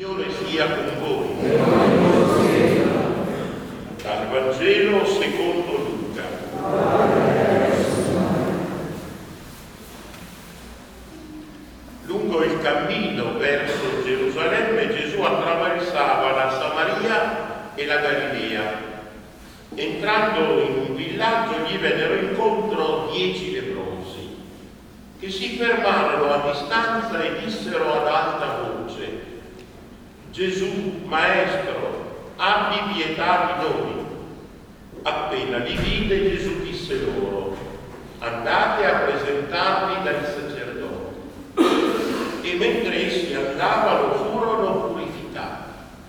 Signore sia con voi. Dal Vangelo secondo Luca. Lungo il cammino verso Gerusalemme Gesù attraversava la Samaria e la Galilea. Entrando in un villaggio gli vennero incontro 10 leprosi, che si fermarono a distanza e dissero ad alta voce: Gesù, Maestro, abbi pietà di noi. Appena li vide, Gesù disse loro: andate a presentarvi dai sacerdoti. E mentre essi andavano furono purificati.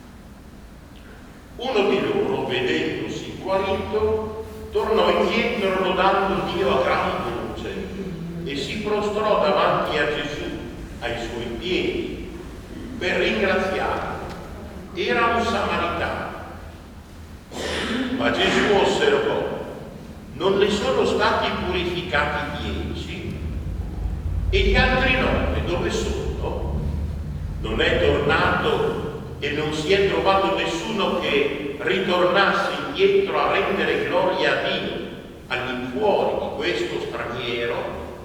Uno di loro, vedendosi guarito, tornò indietro lodando Dio a gran voce e si prostrò davanti a Gesù ai suoi piedi per ringraziarlo. Era un samaritano. Ma Gesù osservò: non ne sono stati purificati 10? E gli altri 9 dove sono? Non è tornato e non si è trovato nessuno che ritornasse indietro a rendere gloria a Dio all'infuori di questo straniero?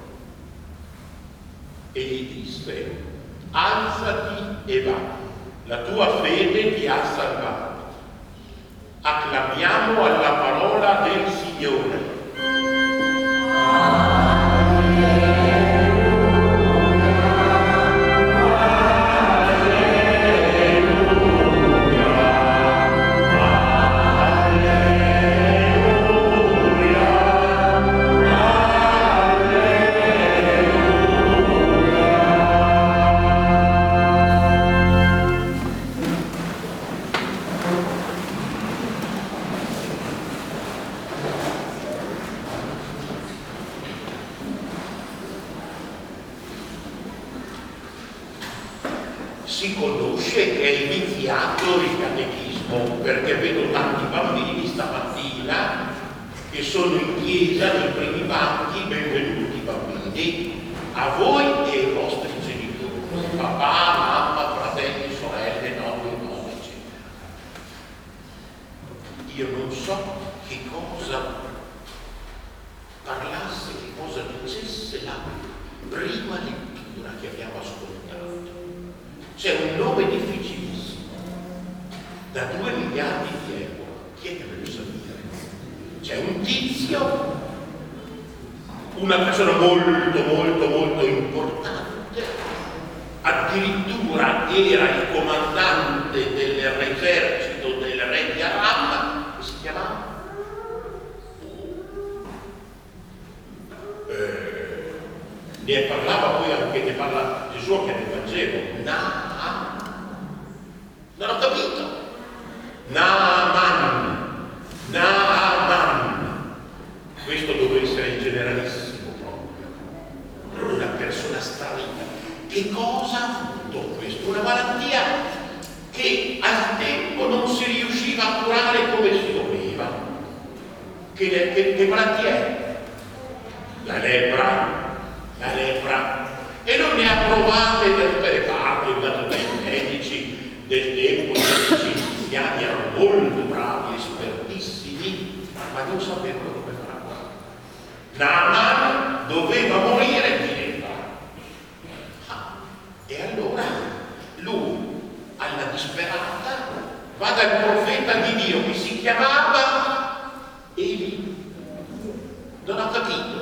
E gli disse: alzati e va, la tua fede ti ha salvato. Acclamiamo alla parola del Signore. Si conosce che è iniziato il catechismo, perché vedo tanti bambini stamattina che sono in chiesa nei primi banchi. Benvenuti bambini, a voi e ai vostri genitori, papà, mamma, fratelli, sorelle, nonni, eccetera. Io non so che cosa parlasse, che cosa dicesse la prima lettura che abbiamo ascoltato. C'è un nome difficilissimo, da 2 miliardi di euro. Chi è che me lo sa dire? C'è un tizio, una persona molto importante, addirittura era il comandante dell'esercito del re di Aram, che si chiamava? Ne parlava poi anche, ne parla Gesù anche nel Vangelo. Non ho capito. Naaman. Questo doveva essere il generalissimo proprio. Una persona strana. Che cosa ha avuto questo? Una malattia che al tempo non si riusciva a curare come si doveva. Che malattia è? La lepra. E non ne ha provate per parte dai medici del tempo. I medici cristiani erano molto bravi, espertissimi, ma non sapevano come farlo. Naaman doveva morire di lepra. E allora lui, alla disperata, va dal profeta di Dio che si chiamava non ho capito.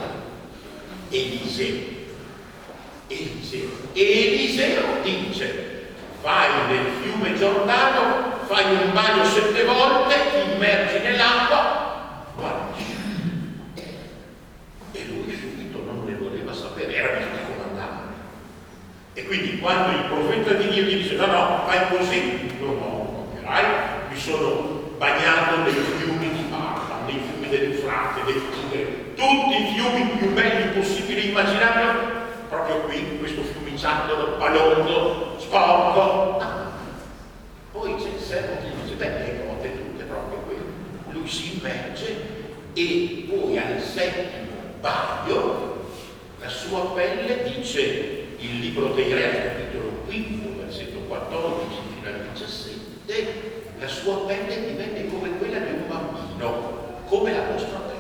Eliseo dice: vai nel fiume Giordano, fai un bagno 7 volte, ti immergi nell'acqua, guardi. E lui subito non ne voleva sapere, era il comandante. E quindi quando il profeta di Dio gli dice: no, fai così, no, capirai, mi sono bagnato nei fiumi di Parma, nei fiumi dell'Eufrate, del Tigre, tutti i fiumi più belli possibili immaginabili, proprio qui, in questo fiumiciattolo paloso, sporco. Poi c'è il servo che dice: le cose tutte proprio qui. Lui si immerge e poi al 7° bagno la sua pelle, dice il libro dei Re, capitolo 5, versetto 14 fino al la sua pelle divenne come quella di un bambino, come la nostra pelle.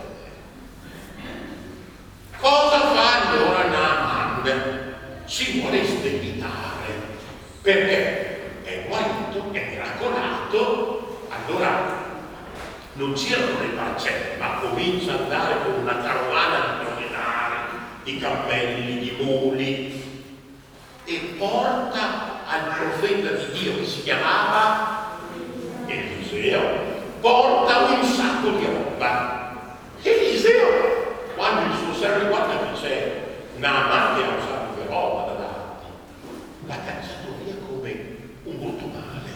Cosa fa allora Naaman? Si vuole sdebitare, perché è guarito, è miracolato, allora non c'erano le parcelle, ma comincia ad andare con una carovana di proprietari, di cammelli, di muli, e porta al profeta di Dio che si chiamava Eliseo, porta un sacco di roba. Eliseo, quando il suo servo guarda che c'è Naaman che ha un sacco di roba da darti, l'ha cacciato via come un brutto male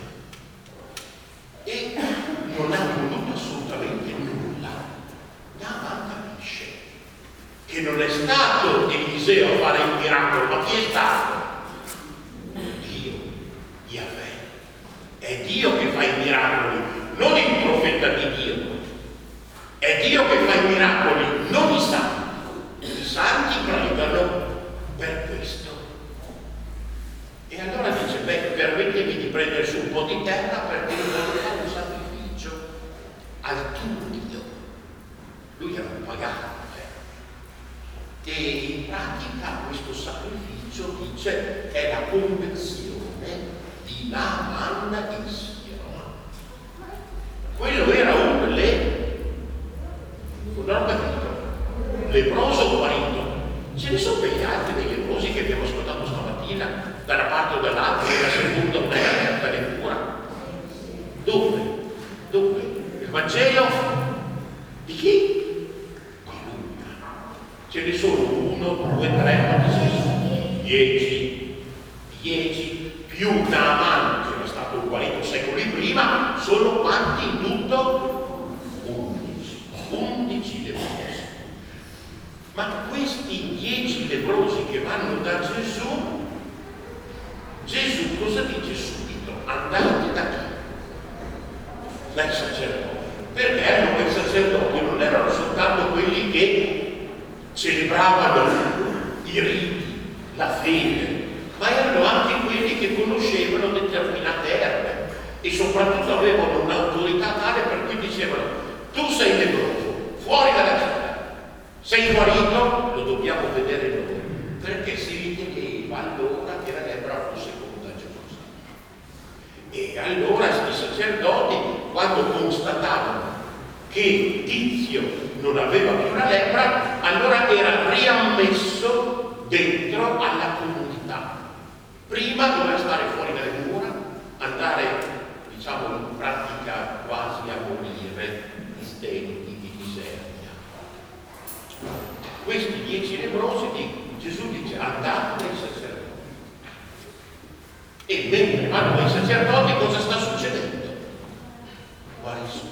e non ha voluto assolutamente nulla. Naaman capisce che non è stato Eliseo a fare il miracolo, ma chi è stato? Dio, Yahweh. È Dio che fa i miracoli, non il profeta di Dio. È Dio che fa i miracoli, non i santi. I santi pregano per questo. E allora dice, permettimi di prendere su un po' di terra perché voglio fare un sacrificio al tuo Dio. Lui era un pagano. E in pratica questo sacrificio, dice, è la conversione di Naaman in Siria. Quello era un leproso guarito. Ce ne sono degli altri dei leprosi che abbiamo ascoltato stamattina, da una parte o dall'altra, nella seconda o nella terza lettura. Dove? Il Vangelo di chi? Di Luca. Ce ne sono 1, 2, 3, 10 più Naaman, che era stato guarito secoli prima, sono quanti in tutto? 11 leprosi. Ma questi 10 leprosi che vanno da Gesù, Gesù cosa dice subito? Andate da chi? Dai sacerdoti. Perché erano quei sacerdoti, non erano soltanto quelli che celebravano i riti, la fede, ma erano anche quelli che conoscevano determinate erbe e soprattutto avevano un'autorità tale per cui dicevano: tu sei leproso, fuori dalla città. Sei guarito? Lo dobbiamo vedere noi, perché si riteneva allora che la lebbra fosse contagiosa. E allora i sacerdoti, quando constatavano che Tizio non aveva più la lebbra, allora era riammesso dentro alla comunità. Prima doveva stare fuori dalle mura, andare, diciamo, in pratica quasi a morire di stenti, di miseria. Questi 10 leprosi, Gesù dice: andate dai sacerdoti. E mentre vanno dai sacerdoti, cosa sta succedendo? Guariscono.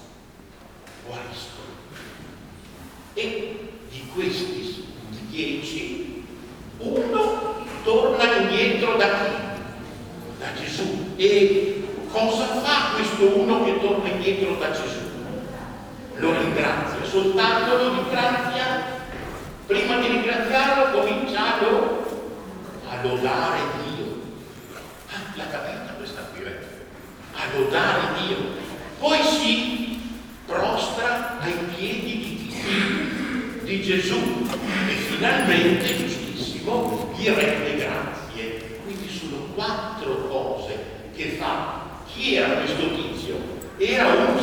E di questi 10, uno torna indietro da chi? Da Gesù. E cosa fa questo uno che torna indietro da Gesù? Lo ringrazia, soltanto lo ringrazia. Prima di ringraziarlo comincia a lodare Dio. L'ha capita questa qui, a lodare Dio. Poi si prostra ai piedi di Gesù e finalmente, giustissimo, gli rende grazie. Quindi sono 4 cose che fa. Chi era questo tizio? Era un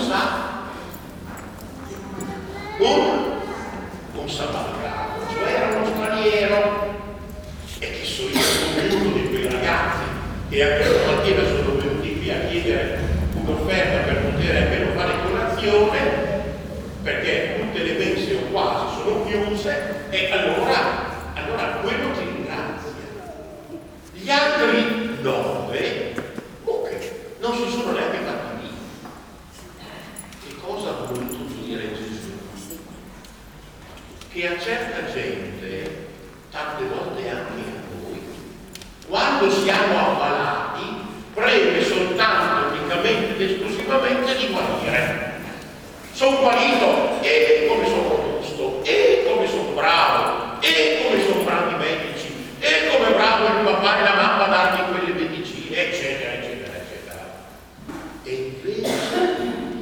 samaritano, cioè era uno straniero. E che so io, come uno di quei ragazzi che a questa mattina sono venuti qui a chiedere un'offerta per poter almeno fare colazione, perché tutte le mense o quasi sono chiuse, e allora quello ti ringrazia. Gli altri 9 non si sono neanche fatti lì. Che cosa ha voluto dire Gesù? Che a certa gente, tante volte anche a noi, quando siamo ammalati, preme soltanto unicamente ed esclusivamente di guarire. Sono guarito, e come sono robusto, e come sono bravo, e come sono bravi i medici, e come bravo il papà e la mamma a darmi quelle medicine, eccetera, eccetera, eccetera. E invece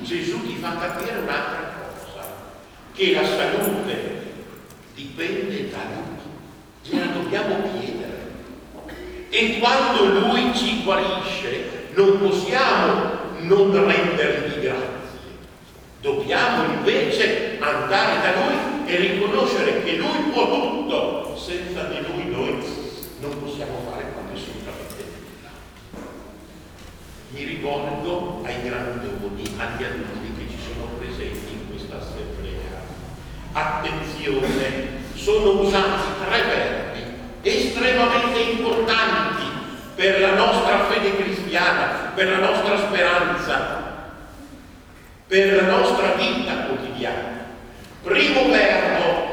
Gesù ti fa capire un'altra cosa, che la salute dipende da Lui, gliela dobbiamo chiedere. E quando Lui ci guarisce non possiamo non rendergli grazie. Dobbiamo invece andare da Lui e riconoscere che Lui può tutto. Senza di Lui noi non possiamo fare assolutamente nulla. Mi rivolgo ai grandoni, agli adulti che ci sono presenti in questa assemblea. Attenzione, sono usati 3 verbi estremamente importanti per la nostra fede cristiana, per la nostra speranza, per la nostra vita quotidiana. Primo verbo,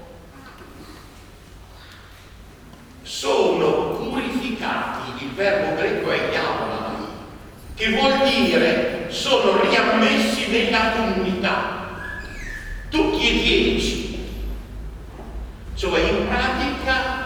sono purificati, il verbo greco è iamai, che vuol dire sono riammessi nella comunità, tutti e 10. Cioè in pratica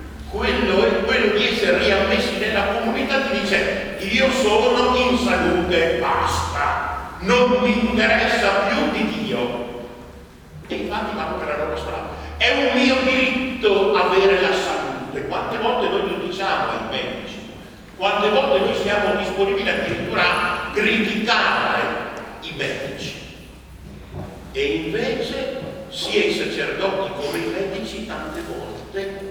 quello di essere riammessi nella comunità ti dice: io sono in salute, basta, non mi interessa più di Dio. E infatti vanno per la loro strada. È un mio diritto avere la salute. Quante volte noi lo diciamo ai medici? Quante volte noi siamo disponibili addirittura a criticare i medici? E invece sia i sacerdoti come i medici tante volte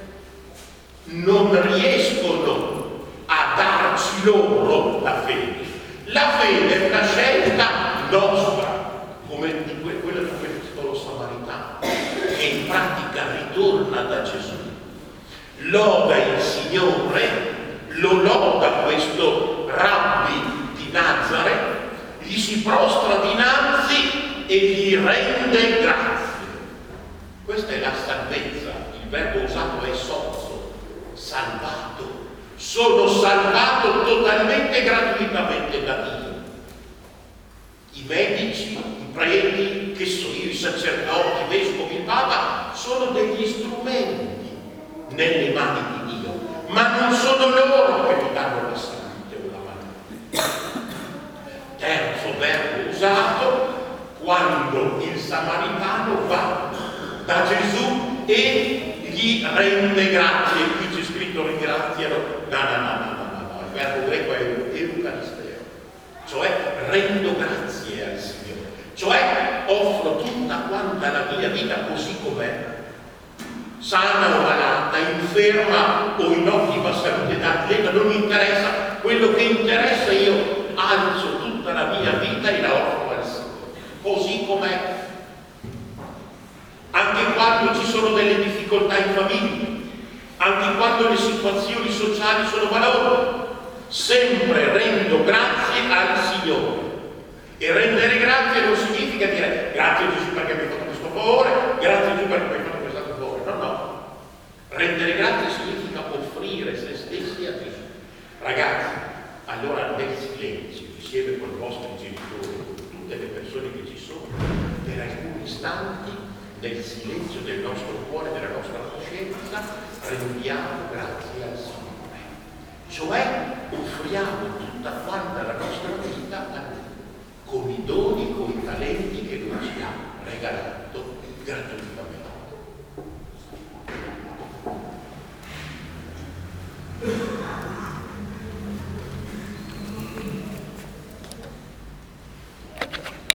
non riescono a darci loro la fede. La fede è una scelta nostra, come di quella di quel piccolo samaritano, che in pratica ritorna da Gesù, loda il Signore, lo loda questo rabbi di Nazareth, gli si prostra dinanzi e gli rende grazie. Questa è la salvezza. Il verbo usato è sozo, salvato. Sono salvato totalmente gratuitamente da Dio. I medici, i preti, che so io, i sacerdoti, i vescovi, il Papa, sono degli strumenti nelle mani di Dio, ma non sono loro che mi danno la salute o la malattia. Terzo verbo usato, quando il samaritano va da Gesù e gli rende grazie. Qui c'è scritto ringraziano. No, il verbo greco è eucaristeo, cioè rendo grazie al Signore, cioè offro tutta quanta la mia vita così com'è, sana o malata, inferma o in ottima salute d'atleta, non mi interessa. Quello che interessa, io alzo tutta la mia vita e la offro al Signore così com'è. Anche quando ci sono delle difficoltà in famiglia, anche quando le situazioni sociali sono malore, sempre rendo grazie al Signore. E rendere grazie non significa dire grazie Gesù perché mi hai fatto questo favore, grazie Gesù perché mi hai fatto questo favore. No. Rendere grazie significa offrire se stessi a Gesù. Ragazzi, allora nel silenzio, insieme con i vostri genitori, con tutte le persone che ci sono, per alcuni istanti, nel silenzio del nostro cuore, della nostra coscienza, rendiamo grazie al Signore. Cioè offriamo tutta quanta